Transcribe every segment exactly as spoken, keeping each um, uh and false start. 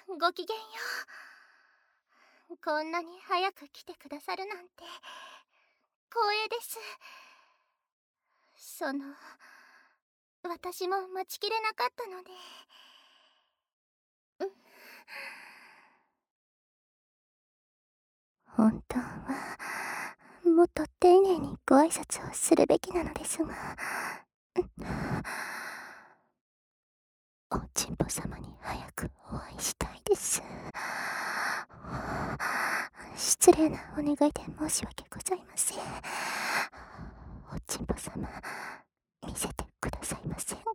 ごきげんよう。こんなに早く来てくださるなんて光栄です。その私も待ちきれなかったので。本当はもっと丁寧にご挨拶をするべきなのですが、おちんぽ様に早くお会いしたいです。失礼なお願いで申し訳ございません。おちんぽ様、見せてくださいませんか？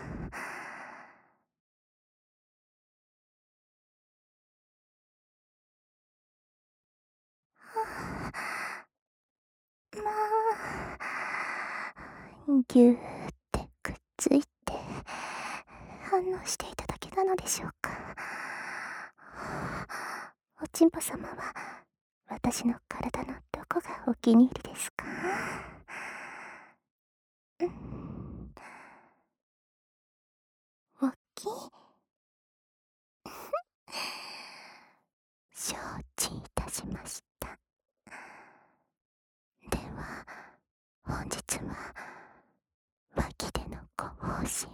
まあ、ぎゅーってくっついて反応していただけたのでしょうか。おちんぽ様は私の体のどこがお気に入りですか？うん、脇？承知いたしました。では本日は脇でのご奉仕を。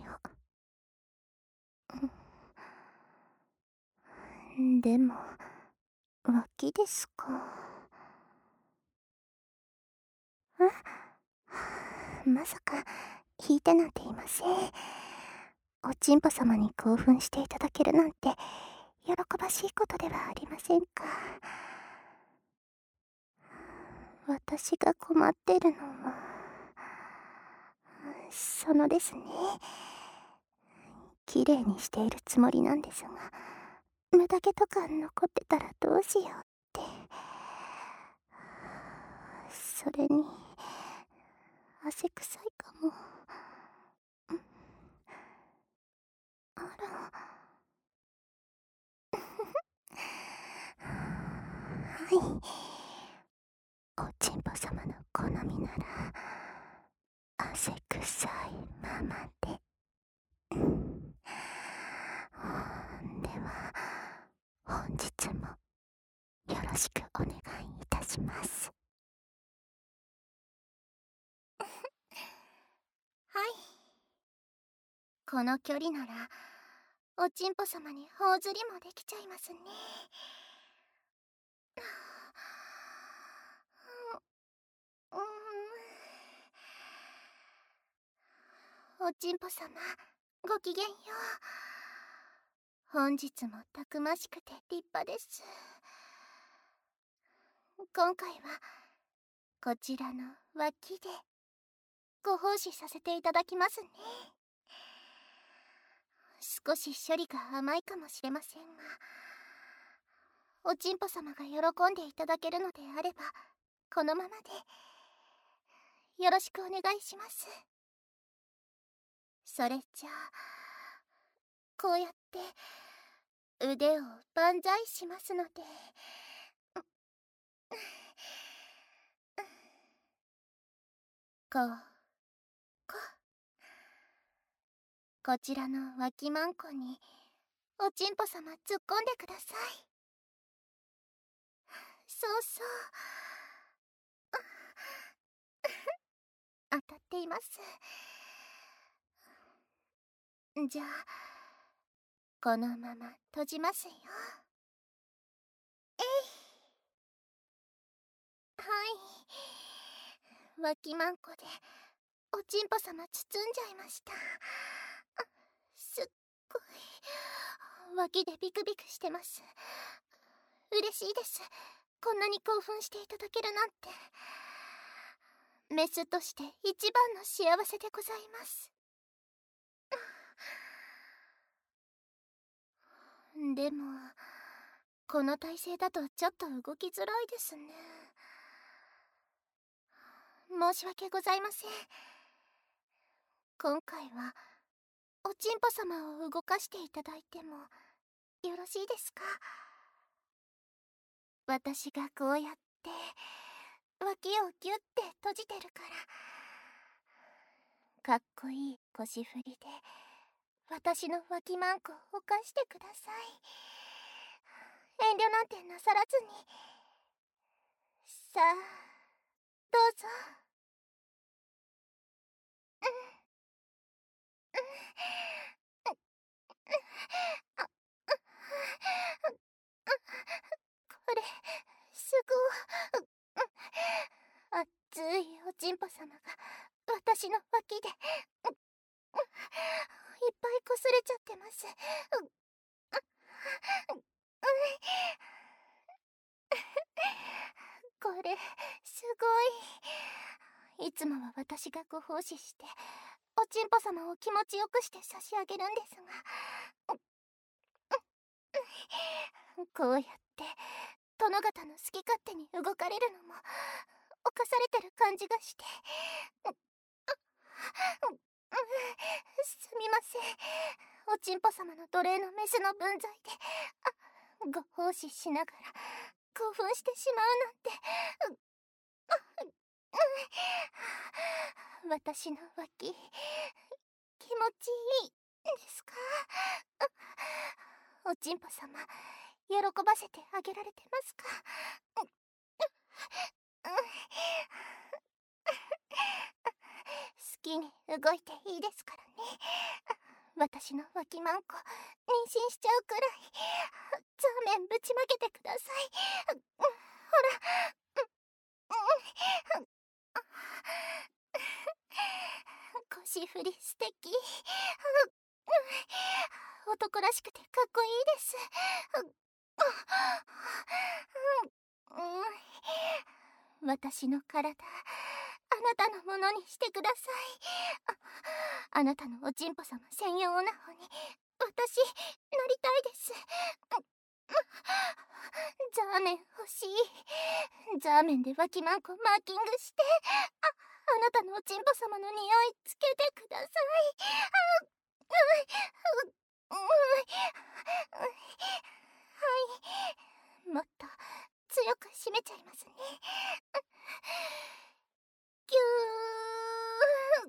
でも脇ですか？あ、まさか引いてなんていません。おちんぽ様に興奮していただけるなんて喜ばしいことではありませんか。私が困ってるのはそのですね、綺麗にしているつもりなんですが、無駄毛とか残ってたらどうしようって。それに汗臭いかも。あらはい、おちんぽ様の好みなら汗臭いままで。では本日もよろしくお願いいたします。はい、この距離ならおちんぽ様に頬ずりもできちゃいますね。おちんぽ様、ごきげんよう。本日もたくましくて立派です。今回はこちらの脇でご奉仕させていただきますね。少し処理が甘いかもしれませんが、おちんぽ様が喜んでいただけるのであればこのままでよろしくお願いします。それじゃあこうやって腕を万歳しますので。こうここちらの脇まんこにおちんぽ様突っ込んでください。そうそう、当たっています。じゃあこのまま閉じますよ。えい。はい、脇まんこでおちんぽ様包んじゃいました。すっごい脇でビクビクしてます。嬉しいです、こんなに興奮していただけるなんて。メスとして一番の幸せでございます。でもこの体勢だとちょっと動きづらいですね。申し訳ございません。今回はおちんぽ様を動かしていただいてもよろしいですか？私がこうやって脇をギュッて閉じてるから、かっこいい腰振りで私の脇まんこを動かしてください。 遠慮なんてなさらずに。さあ、どうぞ。これ、すごい。熱いおちんぽ様が私の脇でいっぱいこすれちゃってます。これすごい。いつもは私がご奉仕しておちんぽ様を気持ちよくして差し上げるんですが、こうやって殿方の好き勝手に動かれるのも犯されてる感じがして、すみません。おちんぽ様の奴隷のメスの分際でご奉仕しながら興奮してしまうなんて。私の脇気持ちいいですか？おちんぽ様、喜ばせてあげられてますか？好きに動いていいですからね。私の脇マンコ妊娠しちゃうくらいザーメンぶちまけてください。ほら、腰振り素敵。男らしくてかっこいいです。私の体、あなたのものにしてください。あ、あなたのおちんぽ様専用オナホに私なりたいです。ザーメン欲しい。ザーメンで脇マンコマーキングして、あ、あなたのおちんぽ様の匂いつけてください。はい、もっと強く締めちゃいますね。ぎゅー。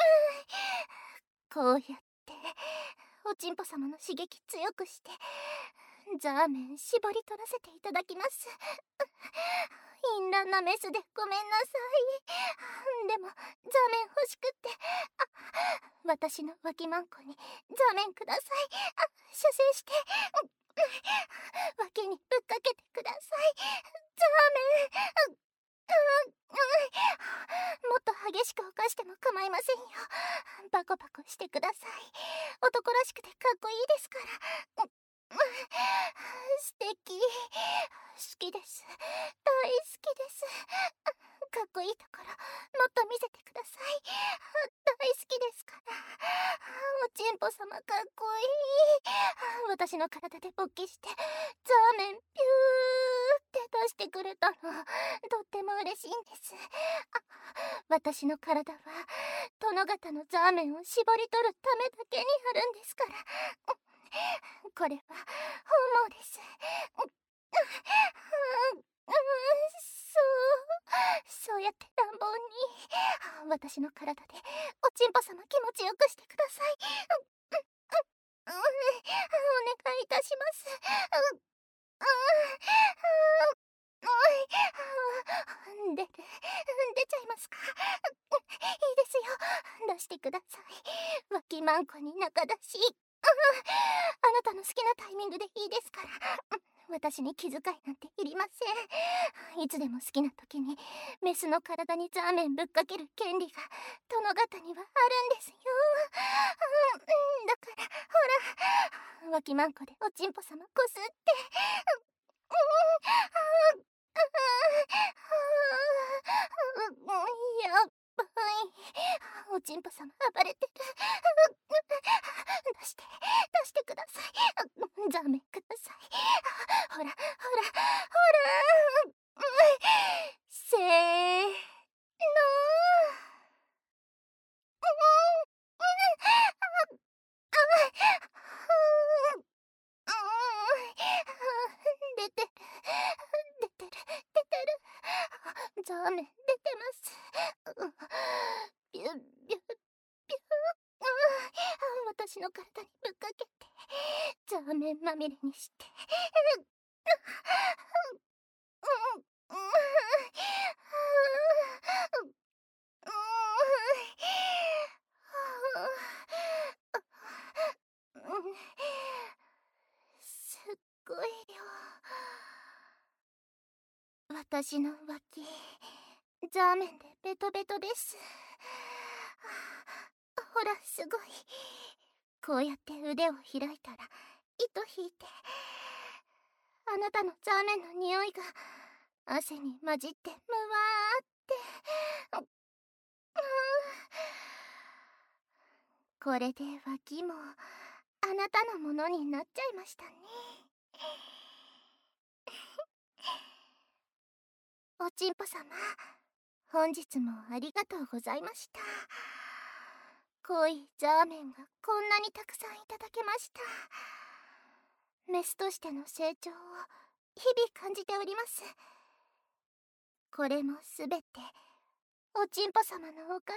こうやっておちんぽ様の刺激強くしてザーメン絞り取らせていただきます。淫乱なメスでごめんなさい。でもザーメン欲しくって。あ、私の脇マンコにザーメンください。あ、射精して脇にぶっかけてください。ザーメン。もっと激しく犯しても構いませんよ。パコパコしてください。男らしくてかっこいいですから。素敵。好きです。大好きです。かっこいいところもっと見せてください。大好きですから。おちんぽ様かっこいい。私の体で勃起してザーメンピューって出してくれたのとっても嬉しいんです。あ、私の体は殿方のザーメンを絞り取るためだけにあるんですから。これは本望です。そうそうやって乱暴に私の体でおちんぽ様気持ちよくしてください。お願いいたします。出る出ちゃいますか？いいですよ、出してください。脇マンコに仲出し。あなたの好きなタイミングでいいですから。私に気遣いなんていりません。いつでも好きな時にメスの体にザーメンぶっかける権利が殿方にはあるんですよ。だからほら、脇マンコでおちんぽ様こすって。やっばい。おちんぽ様暴れてる。出して出してください。ザーメンください。ほらほらほら。せーの。出てる出てる出てる。ザーメン出てます。ビュッビュッビュッ。私の体にぶっかけてザーメンまみれにして。 すっごい量。私の脇ザーメンでベトベトです。ほら、すごい。こうやって腕を開いたら糸引いて、あなたのザーメンの匂いが汗に混じってむわーって。これで脇もあなたのものになっちゃいましたね。おちんぽ様、本日もありがとうございました。濃いザーメンがこんなにたくさんいただけました。メスとしての成長を日々感じております。これもすべておちんぽ様のおか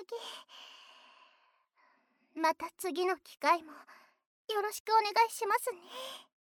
げ。また次の機会もよろしくお願いしますね。